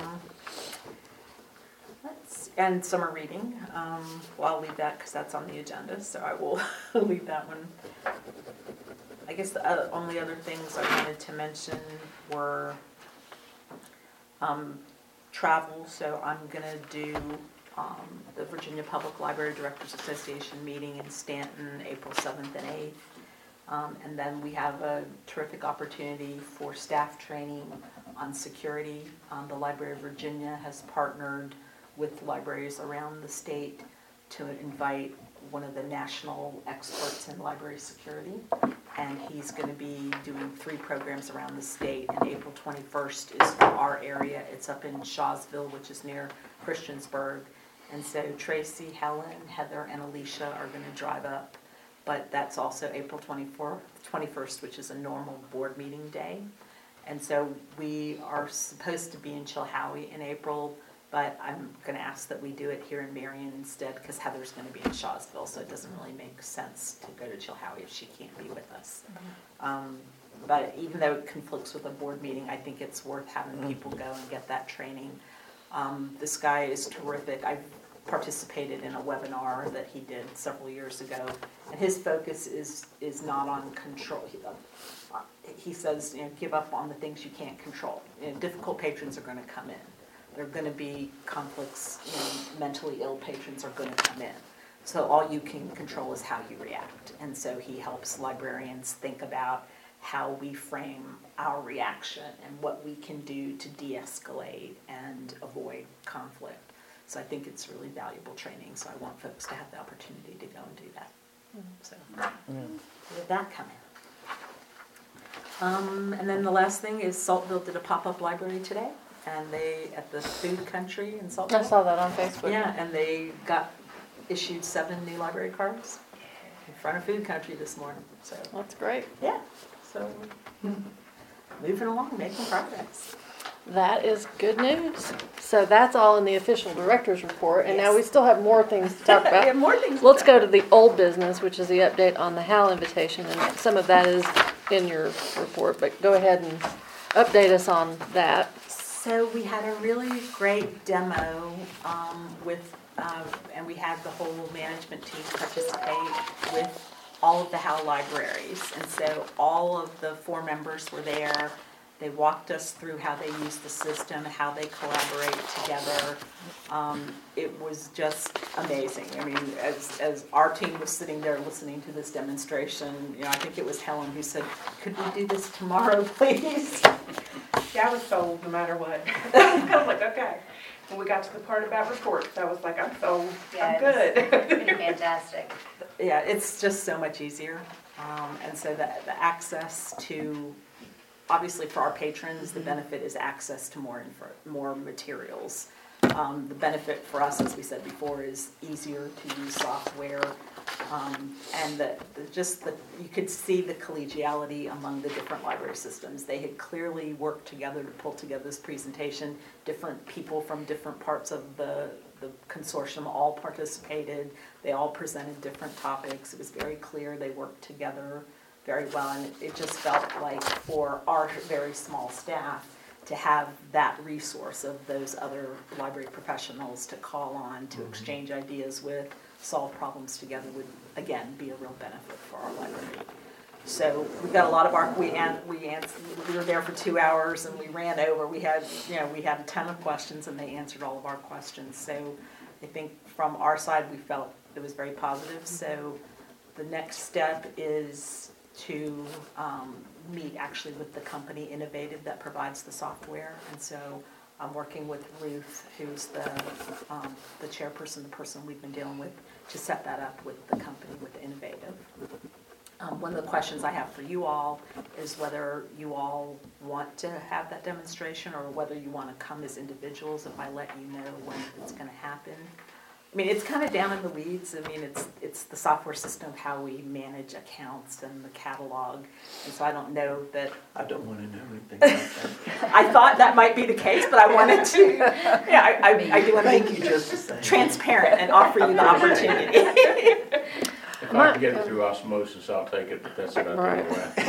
let's, and summer reading. Um, well, I'll leave that because that's on the agenda, so I will leave that one. I guess the uh, only other things I wanted to mention were um, travel. So I'm going to do um, the Virginia Public Library Directors Association meeting in Stanton April seventh and eighth. Um, and then we have a terrific opportunity for staff training on security. Um, the Library of Virginia has partnered with libraries around the state to invite one of the national experts in library security. And he's going to be doing three programs around the state. And April twenty-first is for our area. It's up in Shawsville, which is near Christiansburg. And so Tracy, Helen, Heather, and Alicia are going to drive up. But that's also April twenty-fourth, twenty-first, which is a normal board meeting day. And so we are supposed to be in Chilhowie in April, but I'm going to ask that we do it here in Marion instead, because Heather's going to be in Shawsville, so it doesn't really make sense to go to Chilhowie if she can't be with us. Um, but even though it conflicts with a board meeting, I think it's worth having people go and get that training. Um, this guy is terrific. I've participated in a webinar that he did several years ago, and his focus is is not on control. He, uh, he says, you know, give up on the things you can't control. You know, difficult patrons are going to come in. There are going to be conflicts. You know, mentally ill patrons are going to come in. So all you can control is how you react. And so he helps librarians think about how we frame our reaction and what we can do to de-escalate and avoid conflict. So I think it's really valuable training, so I want folks to have the opportunity to go and do that. So, with that coming. Um, and then the last thing is Saltville did a pop-up library today, and they, at the Food Country in Saltville. I saw that on Facebook. Yeah, and they got issued seven new library cards in front of Food Country this morning, so. That's great. Yeah, so moving along, making progress. That is good news. So that's all in the official director's report, and now Yes. we still have more things to talk We have about. more things to Let's talk go to the old business, which is the update on the Hal invitation, and some of that is in your report, but go ahead and update us on that. So we had a really great demo um, with, uh, and we had the whole management team participate with all of the Hal libraries. And so all of the four members were there. They walked us through how they use the system, how they collaborate together. Um, it was just amazing. I mean, as, as our team was sitting there listening to this demonstration, you know, I think it was Helen who said, could we do this tomorrow, please? Yeah, I was sold no matter what. I was like, okay. When we got to the part about reports, I was like, I'm sold. I'm Yes. good. Pretty fantastic. Yeah, it's just so much easier. Um, and so the, the access to, obviously for our patrons, the benefit is access to more info, more materials. Um, the benefit for us, as we said before, is easier to use software. Um, and the, the, just the, you could see the collegiality among the different library systems. They had clearly worked together to pull together this presentation. Different people from different parts of the, the consortium all participated. They all presented different topics. It was very clear they worked together very well, and it, it just felt like for our very small staff to have that resource of those other library professionals to call on, to exchange ideas with, solve problems together would, again, be a real benefit for our library. So we got a lot of our, we an, we answered, we were there for two hours and we ran over. We had, you know, we had a ton of questions and they answered all of our questions. So I think from our side, we felt it was very positive. So the next step is to um, meet actually with the company Innovative that provides the software. And so I'm working with Ruth, who's the, um, the chairperson, the person we've been dealing with, to set that up with the company, with Innovative. Um, one of the questions I have for you all is whether you all want to have that demonstration or whether you want to come as individuals if I let you know when it's going to happen. I mean, it's kind of down in the weeds. I mean, it's it's the software system of how we manage accounts and the catalog. And so I don't know that. I don't want to know anything about that. I thought that might be the case, but I wanted to. Yeah, I, I, I do want to Thank be you just the same. transparent and offer you the opportunity. If I can get it through osmosis, I'll take it, but that's about Right.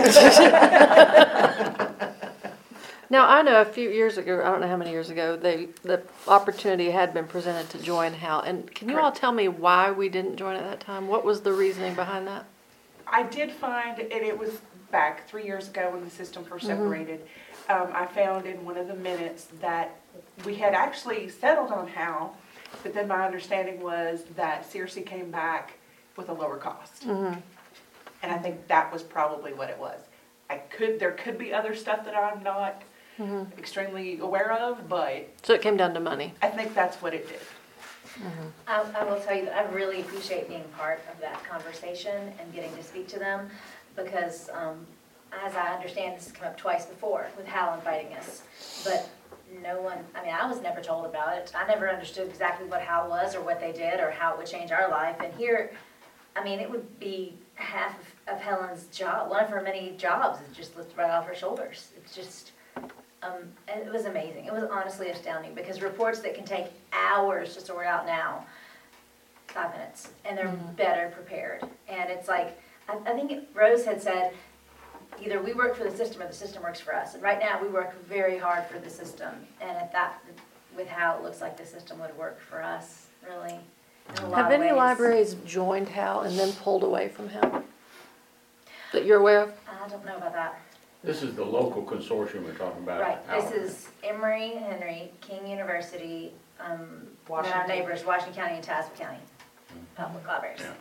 the only way. Now, I know a few years ago, I don't know how many years ago, they, the opportunity had been presented to join Hal. And can you all tell me why we didn't join at that time? What was the reasoning behind that? I did find, and it was back three years ago when the systems were separated, um, I found in one of the minutes that we had actually settled on Hal, but then my understanding was that C R C came back with a lower cost. Mm-hmm. And I think that was probably what it was. I could, there could be other stuff that I'm not Mm-hmm. extremely aware of, but So it came down to money. I think that's what it did. I, I will tell you that I really appreciate being part of that conversation and getting to speak to them, because, um, as I understand, this has come up twice before with Hal inviting us, but no one, I mean, I was never told about it. I never understood exactly what Hal was or what they did or how it would change our life, and here, I mean, it would be half of, of Helen's job, one of her many jobs is just lifted right off her shoulders. It's just, Um, and it was amazing. It was honestly astounding, because reports that can take hours to sort out now, five minutes, and they're better prepared. And it's like, I, I think it- Rose had said, either we work for the system or the system works for us. And right now, we work very hard for the system. And at that, with how it looks like the system would work for us, really, in a lot Have of any ways. libraries joined Hal and then pulled away from Hal? That you're aware of? I don't know about that. This is the local consortium we're talking about. Right, this Howard. is Emory, Henry, King University, um, and our Washington. neighbors, Washington County and Tazewell County Public Libraries. Yeah.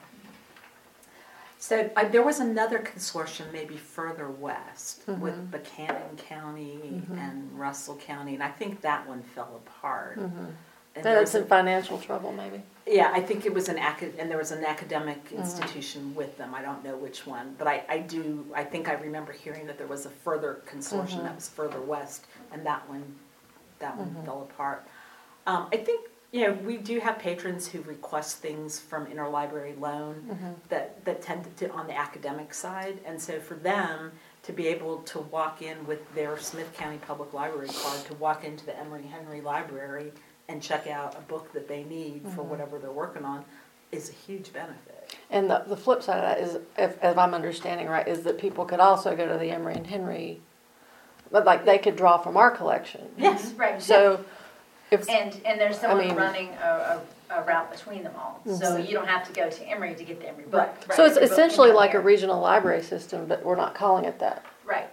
So I, there was another consortium maybe further west Mhm. with Buchanan County Mhm. and Russell County, and I think that one fell apart. Mm-hmm. And there Then was it's in a- financial trouble, maybe. Yeah, I think it was an acad, and there was an academic Mm-hmm. institution with them, I don't know which one, but I, I do, I think I remember hearing that there was a further consortium Mhm. that was further west, and that one, that one Mhm. fell apart. Um, I think, you know, we do have patrons who request things from interlibrary loan Mhm. that, that tend to, on the academic side, and so for them to be able to walk in with their Smith County Public Library card, to walk into the Emory Henry Library and check out a book that they need for Mhm. whatever they're working on, is a huge benefit. And the, the flip side of that is, if, if I'm understanding right, is that people could also go to the Emory and Henry, but like they could draw from our collection. Yes. Right, So if, and, and there's I someone mean- running a, a, a route between them all, so Mhm. you don't have to go to Emory to get the Emory book. Right. so it's Your book can essentially come like a here. regional library system, but we're not calling it that. Right.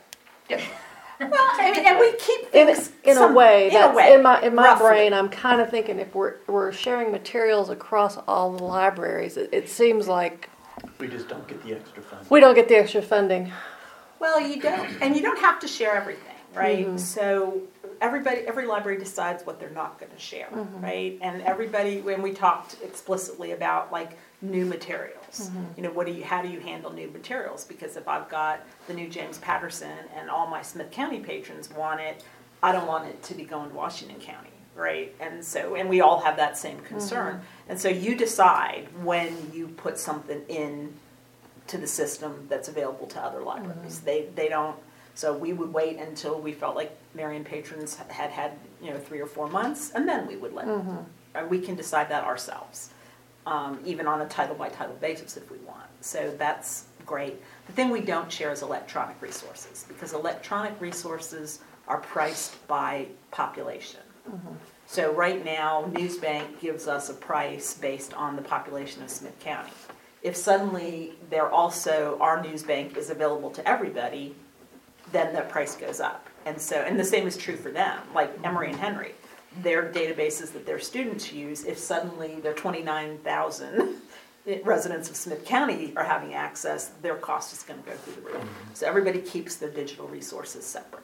Well, and, and we keep In, things. in a some- way, in a that's, way, in my, in my roughly. brain, I'm kind of thinking if we're, we're sharing materials across all the libraries, it, it seems like We just don't get the extra funding. we don't get the extra funding. Well, you don't, and you don't have to share everything, right? Mhm. So everybody, every library decides what they're not gonna share, Mhm. right? And everybody, when we talked explicitly about like new materials, Mhm. you know, what do you, how do you handle new materials? Because if I've got the new James Patterson and all my Smith County patrons want it, I don't want it to be going to Washington County, right? And so, and we all have that same concern. And so you decide when you put something in to the system that's available to other libraries. They, they don't, so we would wait until we felt like Marion patrons had had, you know, three or four months, and then we would let them. And we can decide that ourselves, um, even on a title by title basis if we want. So that's great. The thing we don't share is electronic resources, because electronic resources are priced by population. So right now, Newsbank gives us a price based on the population of Smith County. If suddenly they're also, our Newsbank is available to everybody, then the price goes up. And so, and the same is true for them, like Emory and Henry. Their databases that their students use, if suddenly their twenty-nine thousand residents of Smith County are having access, their cost is gonna go through the roof. So everybody keeps their digital resources separate.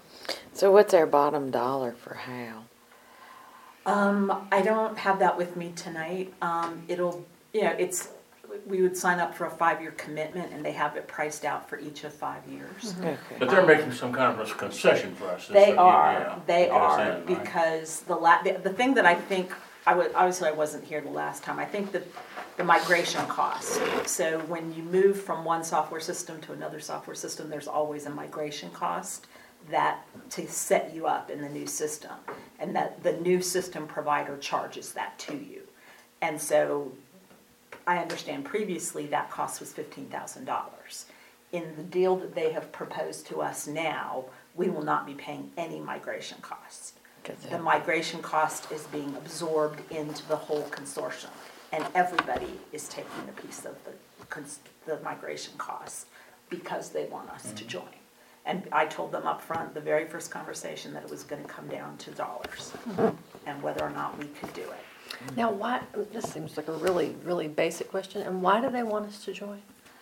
So what's our bottom dollar for Hal? Um, I don't have that with me tonight. Um, it'll, you know, it's, we would sign up for a five-year commitment, and they have it priced out for each of five years. Okay. But they're making some kind of a concession for us. They That's what you- are, yeah, they get us are, in, right? because the la, the, the thing that I think, I would, obviously I wasn't here the last time, I think that the migration cost. So when you move from one software system to another software system, there's always a migration cost that, to set you up in the new system. And that the new system provider charges that to you. And so I understand previously that cost was fifteen thousand dollars. In the deal that they have proposed to us now, we will not be paying any migration costs. The migration cost is being absorbed into the whole consortium, and everybody is taking a piece of the, cons- the migration costs because they want us to join. And I told them up front, the very first conversation, that it was gonna come down to dollars and whether or not we could do it. Now, why, this seems like a really, really basic question, and why do they want us to join?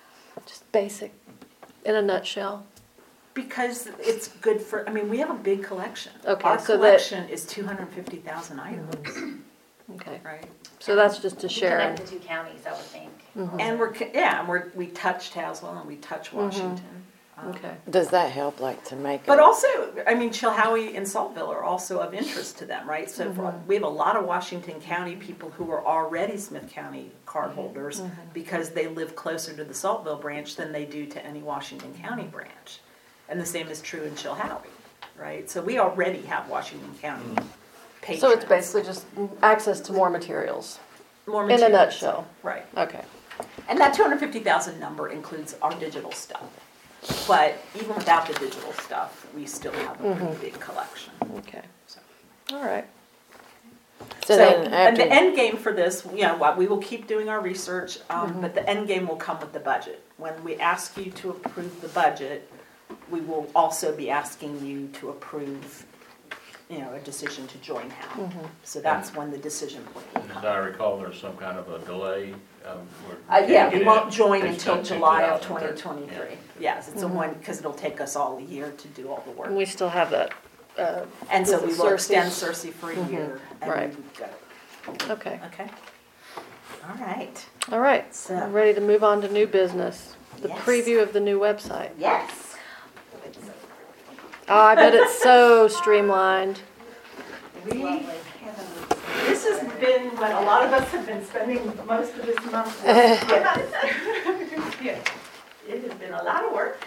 Just basic, in a nutshell. Because it's good for, I mean, we have a big collection. Okay, Our so that- collection is two hundred fifty thousand items, Okay, right? so that's just to We share. connect the two counties, I would think. And we're, co- yeah, and we're, we touch Tazewell and we touch Washington. Um, Okay. Does that help, like, to make But it? also, I mean, Chilhowie and Saltville are also of interest to them, right? So for- we have a lot of Washington County people who are already Smith County cardholders because they live closer to the Saltville branch than they do to any Washington County branch. And the same is true in Chilhowie, right? So we already have Washington County patrons. So it's basically just access to more materials, More in a materials. nutshell. Right. Okay. And that two hundred fifty thousand number includes our digital stuff. But even without the digital stuff, we still have a pretty big collection. Okay. All right. So So, then and the after, end game for this, you know, what, we will keep doing our research, um, Mm-hmm. but the end game will come with the budget. When we ask you to approve the budget, we will also be asking you to approve, you know, a decision to join H A L. Mm-hmm. So that's when the decision point will And come. as I recall, there's some kind of a delay. um, where Uh, can't yeah, get we it won't join fixed until up to July of two twenty thousand thirty. twenty-three. Yeah. Yes, it's a one, because it'll take us all a year to do all the work. And we still have that, uh, And so Is it we will Cersei? extend Cersei for a year. and Right. then we go. okay. Okay. All right. All right, So- I'm ready to move on to new business. The Yes. preview of the new website. Yes. Oh, I bet it's so streamlined. We This has been what a lot of us have been spending most of this month with. Yeah. It has been a lot of work.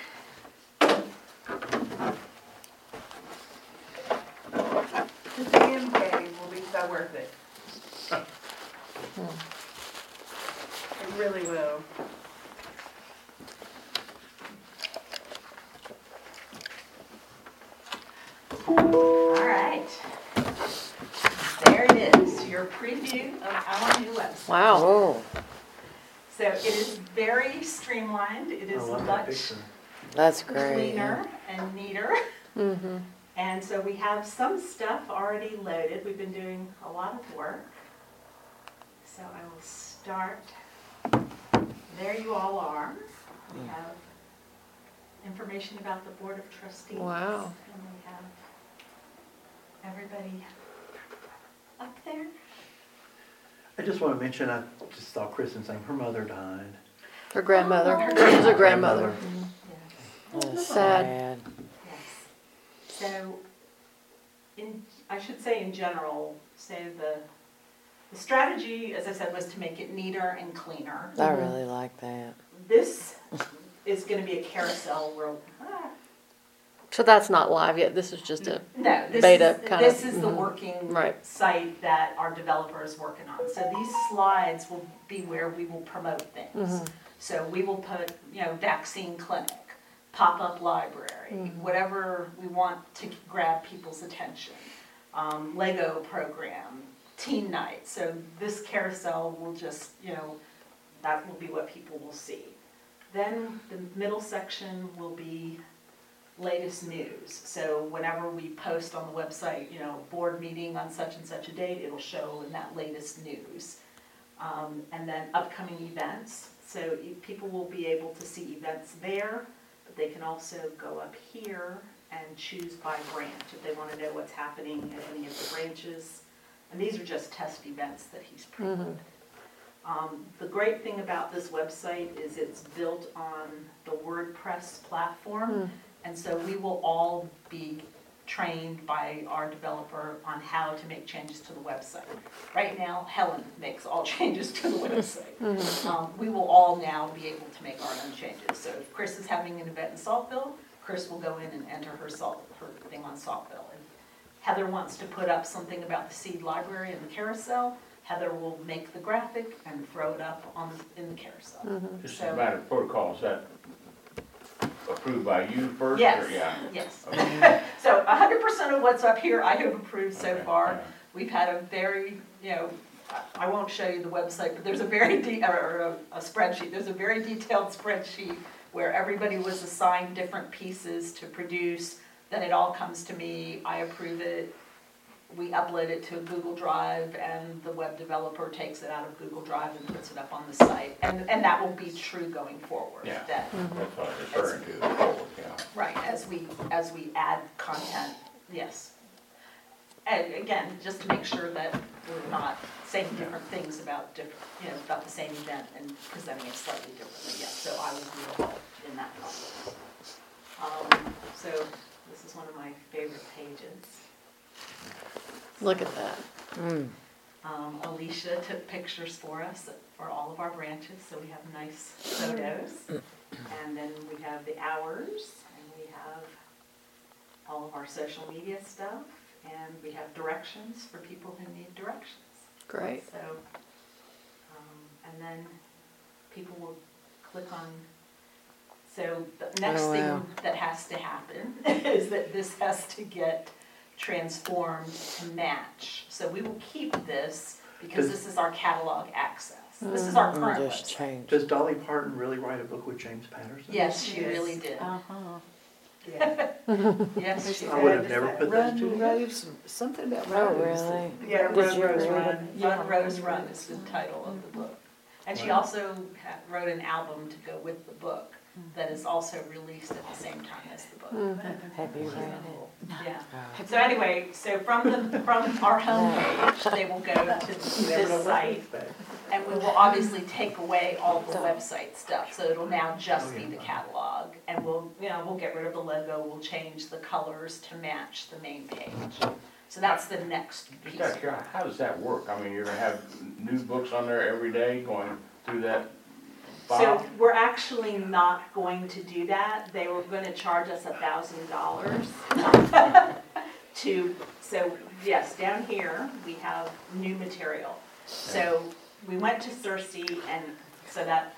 The D M game will be so worth it. It really will. All right. There it is, your preview of our new website. Wow. oh, So it is very streamlined. It is much that's great. cleaner and neater. Mm-hmm. And so we have some stuff already loaded. We've been doing a lot of work. So I will start. There you all are. We have information about the Board of Trustees. Wow. And we have everybody up there. I just want to mention, I just saw Kristen's name, her mother died. Her grandmother. Oh, It was her grandmother. Yes. That's Sad. Yes. So, in, I should say in general, so the, the strategy, as I said, was to make it neater and cleaner. I really like that. This is gonna be a carousel where, ah, So that's not live yet. This is just a, no, this Beta is, kind this of, is the mhm. working Right. site that our developer is working on. So these slides will be where we will promote things. Mm-hmm. So we will put, you know, vaccine clinic, pop-up library, Mm-hmm. whatever we want to grab people's attention. Um, Lego program, teen night. So this carousel will just, you know, that will be what people will see. Then the middle section will be latest news. So whenever we post on the website, you know, board meeting on such and such a date, it'll show in that latest news. Um, and then upcoming events. So e- people will be able to see events there, but they can also go up here and choose by branch if they want to know what's happening at any of the branches. And these are just test events that he's previewed. Um, the great thing about this website is it's built on the WordPress platform. And so we will all be trained by our developer on how to make changes to the website. Right now, Helen makes all changes to the website. Um, we will all now be able to make our own changes. So if Chris is having an event in Saltville, Chris will go in and enter her salt, her thing on Saltville. If Heather wants to put up something about the seed library and the carousel, Heather will make the graphic and throw it up on, in the carousel. Just So- a matter of protocol, is that approved by you first? Yes, or- Yeah. yes. Okay. So one hundred percent of what's up here I have approved so Okay, far. yeah. We've had a very, you know, I I won't show you the website, but there's a very, de- or a a spreadsheet, there's a very detailed spreadsheet where everybody was assigned different pieces to produce, then it all comes to me, I approve it, we upload it to a Google Drive, and the web developer takes it out of Google Drive and puts it up on the site. And, and that will be true going forward. Yeah. That, That's what I was referring to, forward, yeah. right, as we, as we add content, yes. And again, just to make sure that we're not saying different things about different, you know, about the same event and presenting it slightly differently, yes, so I will be involved in that process. Um, so this is one of my favorite pages. Look at that. Mm. Um, Alicia took pictures for us for all of our branches, so we have nice photos. And then we have the hours, and we have all of our social media stuff, and we have directions for people who need directions. Great. So, um, and then people will click on, so the next Oh, wow. thing that has to happen is that this has to get transformed to match. So we will keep this because Does- this is our catalog access. This is our Mm, current Just website. change. Does Dolly Parton really write a book with James Patterson? Yes, she Yes. really did. Uh-huh. Yes, she I would have did. never put that Run, together. Rose, something about Oh, Rose. really? Yeah, Did Run, you Rose, read Run. Run, Rose, Run is the title of the book. And she Wow. also ha- wrote an album to go with the book that is also released at the same time as the book. Have you read it? Yeah. Oh. So anyway, so from the, from our homepage, they will go to You never know this what site, to expect. and we will obviously take away all the website stuff, so it'll now just Oh, be yeah. the catalog. And we'll, you know, we'll get rid of the logo, we'll change the colors to match the main page. So that's the next Just piece. out of curiosity, how does that work? I mean, you're gonna have new books on there every day going through that So file? we're actually not going to do that. They were gonna charge us a thousand dollars to, so yes, down here, we have new material. So we went to Cersei and, so that,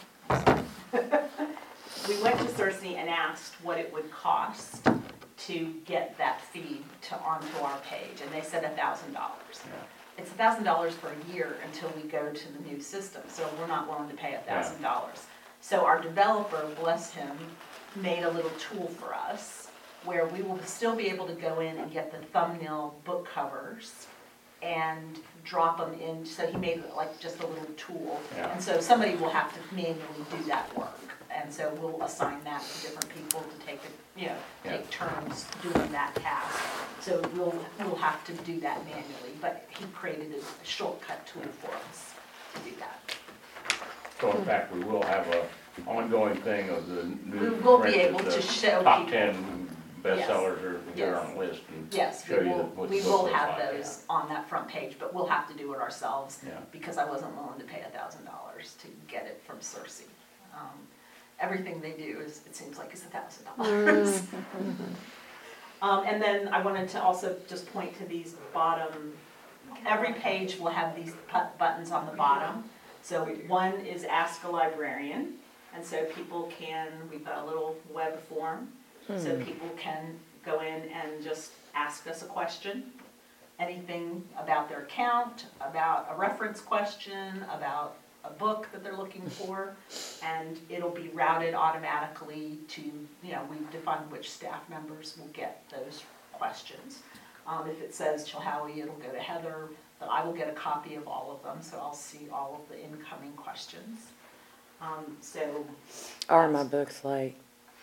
we went to Cersei and asked what it would cost to get that feed to, onto our page, and they said a thousand dollars. Yeah. It's a thousand dollars for a year until we go to the new system, so we're not willing to pay a thousand dollars. So our developer, bless him, made a little tool for us where we will still be able to go in and get the thumbnail book covers and drop them in, so he made it like just a little tool. Yeah. And so somebody will have to manually do that work, and so we'll assign that to different people to take it, you know, Yeah. take turns doing that task. So we'll, we'll have to do that manually, but he created a shortcut tool for us to do that. So in fact, we will have a ongoing thing of the new. We will be for able instance, to the show Top people. ten bestsellers are here Yes. on the list and Yes, we show you will, what the we book will looks have like, those on that front page, but we'll have to do it ourselves Yeah. because I wasn't willing to pay a thousand dollars to get it from Cersei. Um, Everything they do is, it seems like it's a thousand dollars. Um, and then I wanted to also just point to these bottom, every page will have these put- buttons on the bottom. So one is Ask a Librarian, and so people can, we've got a little web form, so people can go in and just ask us a question. Anything about their account, about a reference question, about a book that they're looking for, and it'll be routed automatically to, you know, we've defined which staff members will get those questions. Um, if it says Chilhowie, it'll go to Heather, but I will get a copy of all of them, so I'll see all of the incoming questions. Um, so. Are my books late?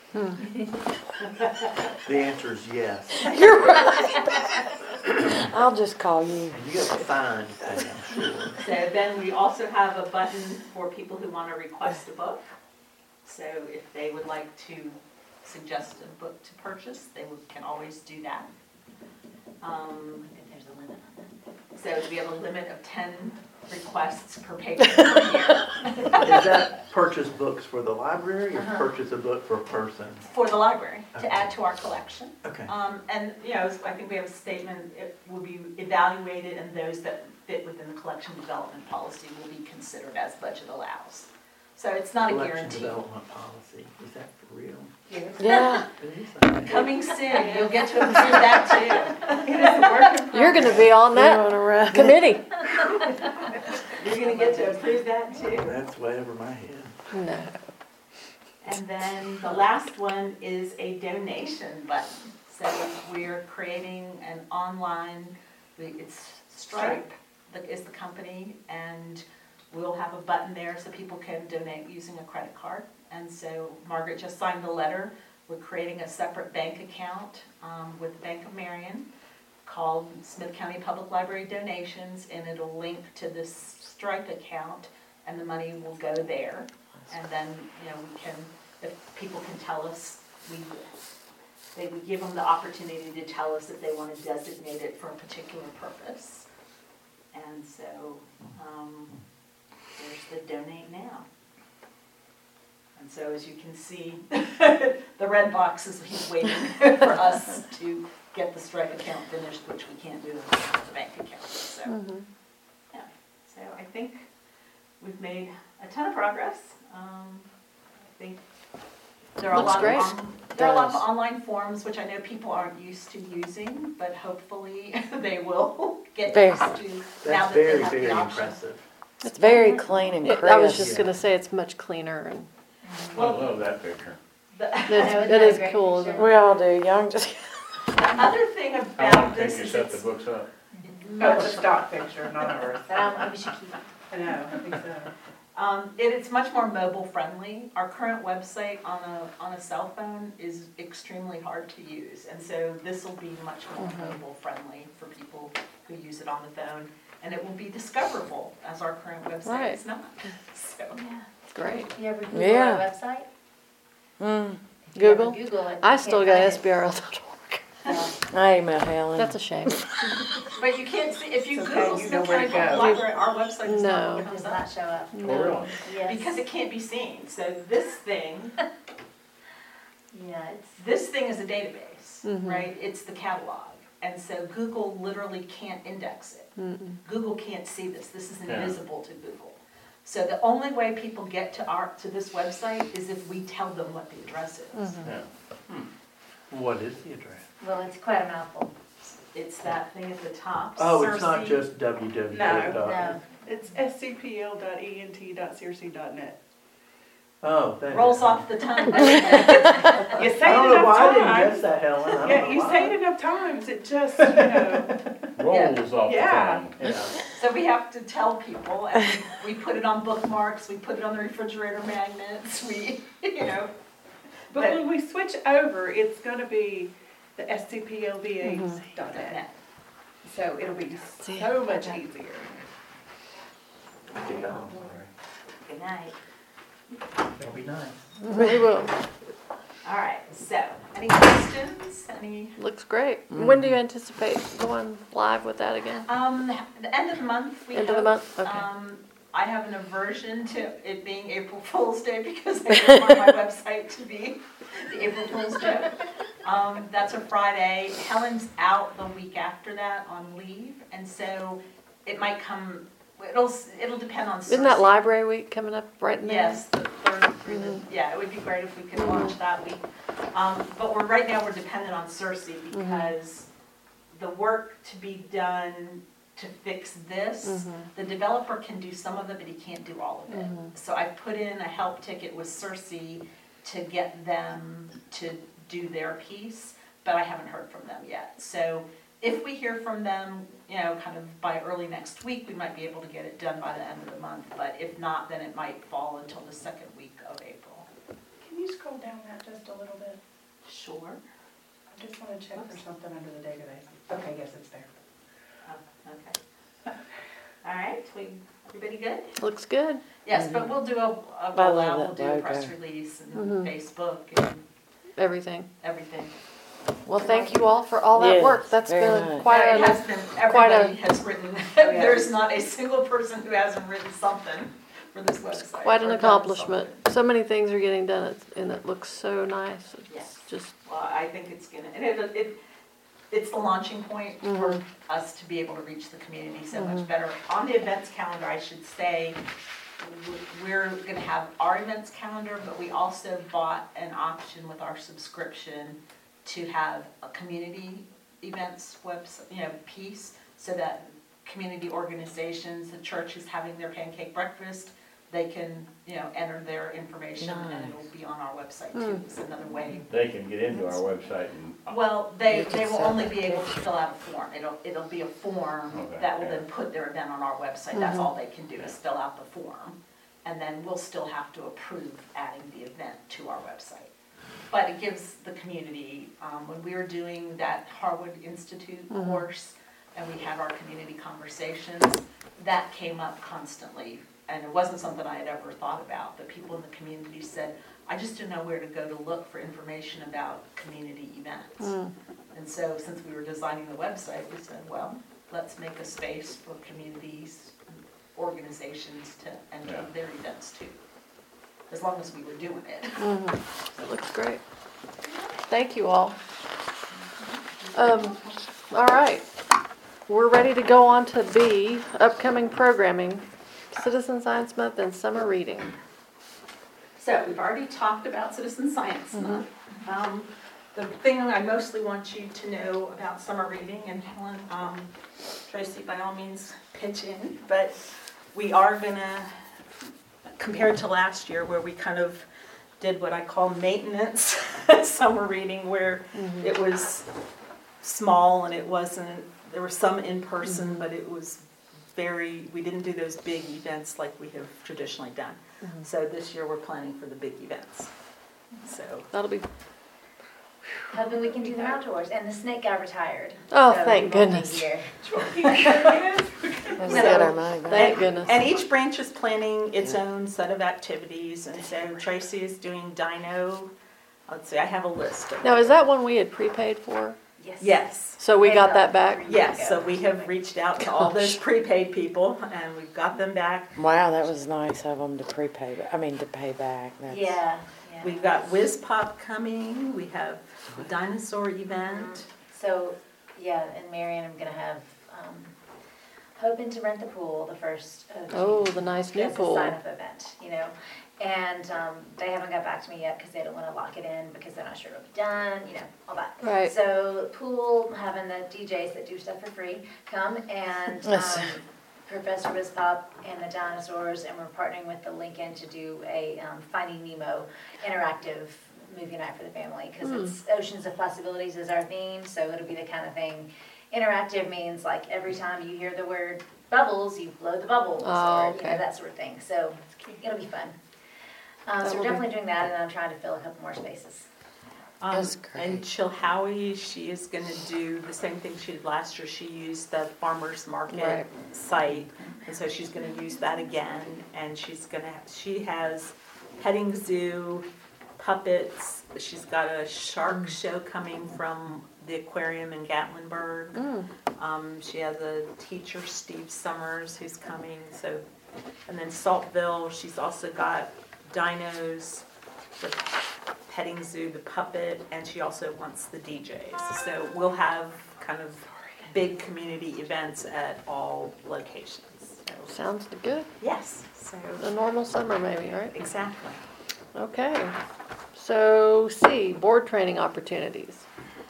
The answer is yes. I'll just call you. And you got to find that, I'm sure. So then we also have a button for people who want to request a book. So if they would like to suggest a book to purchase, they would, can always do that. Um, There's a limit on that. so we have a limit of ten requests per patron per year Is that purchase books for the library or Uh-huh. purchase a book for a person? for the library to Okay. add to our collection. Okay. Um, and, you know, I think we have a statement, it will be evaluated and those that fit within the collection development policy will be considered as budget allows. So it's not a Collection guarantee. development policy, is that for real? Yeah, It is, I think. Coming soon, you'll get to approve that too. It is a work in You're gonna progress. be on you that wanna run? committee. You're gonna get to approve that too. That's way over my head. No. And then the last one is a donation button. So we're creating an online we, it's Stripe that is the company, and we'll have a button there so people can donate using a credit card. And so Margaret just signed the letter. We're creating a separate bank account um, with the Bank of Marion called Smith County Public Library Donations, and it'll link to this Stripe account, and the money will go there. And then, you know, we can, if people can tell us, we, they would give them the opportunity to tell us if they want to designate it for a particular purpose. And so, um, there's the donate now. And so as you can see, the red box is he's waiting for us to get the Stripe account finished, which we can't do with the bank account. So, Mhm. yeah. So I think we've made a ton of progress. Um, I think there are a Looks lot great. of on, there are a lot of Does. online forums which I know people aren't used to using, but hopefully they will get Very. used to now That's that they very, have very the option. impressive. It's very clean and It- crisp. I was just Yeah. gonna say it's much cleaner and I love that picture. The, it's, isn't it that a is great cool. picture? isn't it? We all do, young, just. the other thing How about long did it this take you is to set the it's books up? That's a stock picture, not ours. Um, we should keep it. I know, I think so. Um, it, it's much more mobile friendly. Our current website on a, on a cell phone is extremely hard to use. And so this will be much more mobile friendly for people who use it on the phone. And it will be discoverable as our current website Right. is not. So, Yeah. Great. You ever Google Yeah. our website? Mm, If you ever Google? Google it. I you still can't got find it. S B R L dot org. Yeah. I email Helen. That's a shame. but you can't see, if you It's okay, Google you know Smith where County to Public go. Library, our website is No. not what It comes does not up. show up. Oh, really? Yes. Because it can't be seen. So this thing, Yeah, it's. this thing is a database, Mhm. right? It's the catalog. And so Google literally can't index it. Mm-mm. Google can't see this, this is Yeah. invisible to Google. So the only way people get to our, to this website is if we tell them what the address is. Mhm. Yeah. What is the address? Well, it's quite a mouthful. It's that thing at the top. Oh, it's not Cersei. just www. No, dot- No. It's s c p l dot e n t dot searcy dot net. Oh, that is- Rolls off the tongue. You I say don't it know why I enough didn't guess times. that, Helen. I don't Yeah, know you why. say it enough times, it just, you know. Rolls off the Yeah. tongue. Yeah. So we have to tell people, and we, we put it on bookmarks, we put it on the refrigerator magnets, we, you know. But when we switch over, it's gonna be the S C P L V A dot net. So it'll be so much easier. I think I'm Good night. sorry. That'll be nice. We will. All right, so, any questions, any? Looks great. When do you anticipate going live with that again? Um, the end of the month, we End of the hope. month? Okay. Um, I have an aversion to it being April Fool's Day because I don't want my website to be the April Fool's joke. Um, that's a Friday. Helen's out the week after that on leave, and so it might come, it'll, it'll depend on. Isn't that Cersei. library week coming up right now? Yes, the third through the, yeah, it would be great if we could launch that week. Um, but we're, right now, we're dependent on Cersei because the work to be done to fix this, Mhm. the developer can do some of it, but he can't do all of it. Mhm. So I put in a help ticket with Cersei to get them to do their piece, but I haven't heard from them yet. So if we hear from them, you know, kind of by early next week, we might be able to get it done by the end of the month. But if not, then it might fall until the second week of April. Can you scroll down that just a little bit? Sure. I just wanna check for something under the database. Okay, yes, it's there. Oh, okay. All right, we, everybody good? Looks good. Yes, but we'll do a, a I love rollout, we'll that do a press logo. release and Mhm. Facebook and Everything. everything. Well, thank you all for all that Yes, work. That's very been much. quite It a, has been, quite a- everybody has written, there's not a single person who hasn't written something for this website. quite an or done accomplishment. something. So many things are getting done and it looks so nice. It's Yes. just, Well, I think it's gonna, and it, it, it's the launching point for Mhm. us to be able to reach the community so Mhm. much better. On the events calendar, I should say, w- we're gonna have our events calendar, but we also bought an option with our subscription to have a community events website, you know, piece, so that community organizations, the church is having their pancake breakfast, they can, you know, enter their information and it'll be on our website too. It's another way. They can get into our website and. Well, they, You can they will set only up be able to pictures. fill out a form. It'll, it'll be a form Okay, that will yeah. then put their event on our website. That's all they can do is fill out the form. And then we'll still have to approve adding the event to our website. But it gives the community, um, when we were doing that Harwood Institute course and we had our community conversations, that came up constantly. And it wasn't something I had ever thought about, but people in the community said, I just didn't know where to go to look for information about community events. And so since we were designing the website, we said, well, let's make a space for communities, organizations to enter Yeah. their events too. As long as we were doing it. It looks great. Thank you all. Um, all right. We're ready to go on to B, upcoming programming, Citizen Science Month and summer reading. So we've already talked about Citizen Science Month. Um, the thing I mostly want you to know about summer reading, and Helen, um, Tracy, by all means, pitch in, but we are gonna, compared to last year where we kind of did what I call maintenance summer reading, where it was small and it wasn't, there were some in person, but it was very, we didn't do those big events like we have traditionally done. So this year we're planning for the big events. So, That'll be, Hoping we can do them outdoors, and the snake got retired. Oh, so thank we won't be goodness. here. Let's get our money back. thank goodness. and each branch is planning its own set of activities, and so Tracy is doing dino, let's see, I have a list of. Now, is that one we had prepaid for? Yes. Yes. So we got that back? Yes, so we have reached out to all those prepaid people and we've got them back. Wow, that was nice of them to prepay, I mean, to pay back. That's- Yeah, yeah. We've got Whiz Pop coming, we have a dinosaur event. So, yeah, and Marion, I'm gonna have, um, hoping to rent the pool the first of June. Oh, the nice new That's a pool. sign-up event, you know? And, um, they haven't got back to me yet because they don't wanna lock it in because they're not sure it'll be done, you know, all that. Right. So pool, having the D Js that do stuff for free come and, Yes. um, Professor Whiz Pop and the dinosaurs, and we're partnering with the Lincoln to do a, um, Finding Nemo interactive movie night for the family, because it's Oceans of Possibilities is our theme, so it'll be the kind of thing. Interactive means like every time you hear the word bubbles, you blow the bubbles, Oh, or, you okay. know, that sort of thing, so it'll be fun. Um, That so will we're be- definitely doing that, and I'm trying to fill a couple more spaces. Um, That's great. And Chilhowie, she is gonna do the same thing she did last year. She used the farmer's market Right. site. And so she's gonna use that again, and she's gonna, she has petting zoo, puppets. She's got a shark show coming from the aquarium in Gatlinburg. Mm. Um, she has a teacher, Steve Summers, who's coming, so, and then Saltville, she's also got dinos, the petting zoo, the puppet, and she also wants the D Js. So we'll have kind of big community events at all locations. So, Sounds good. yes, so, A normal summer maybe, right? exactly. Okay. So C, board training opportunities.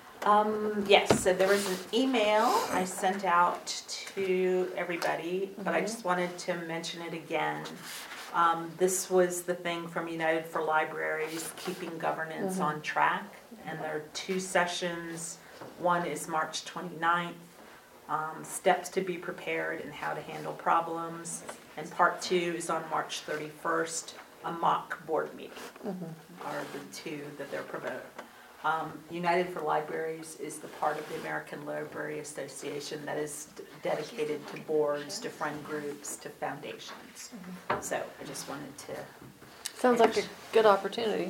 Um, yes, so there was an email I sent out to everybody, but I just wanted to mention it again. Um, this was the thing from United for Libraries, keeping governance on track, and there are two sessions. One is March twenty-ninth, um, steps to be prepared and how to handle problems, and part two is on March thirty-first, a mock board meeting, are the two that they're promoting. Um, United for Libraries is the part of the American Library Association that is d- dedicated to boards, to friend groups, to foundations. So I just wanted to, Sounds like a good opportunity.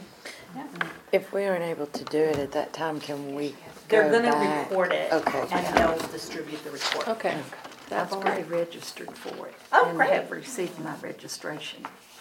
If we aren't able to do it at that time, can we they're go gonna back? record it Okay. and they'll distribute the report. Okay, that's I've already great. registered for it. Oh, And great. have received my registration.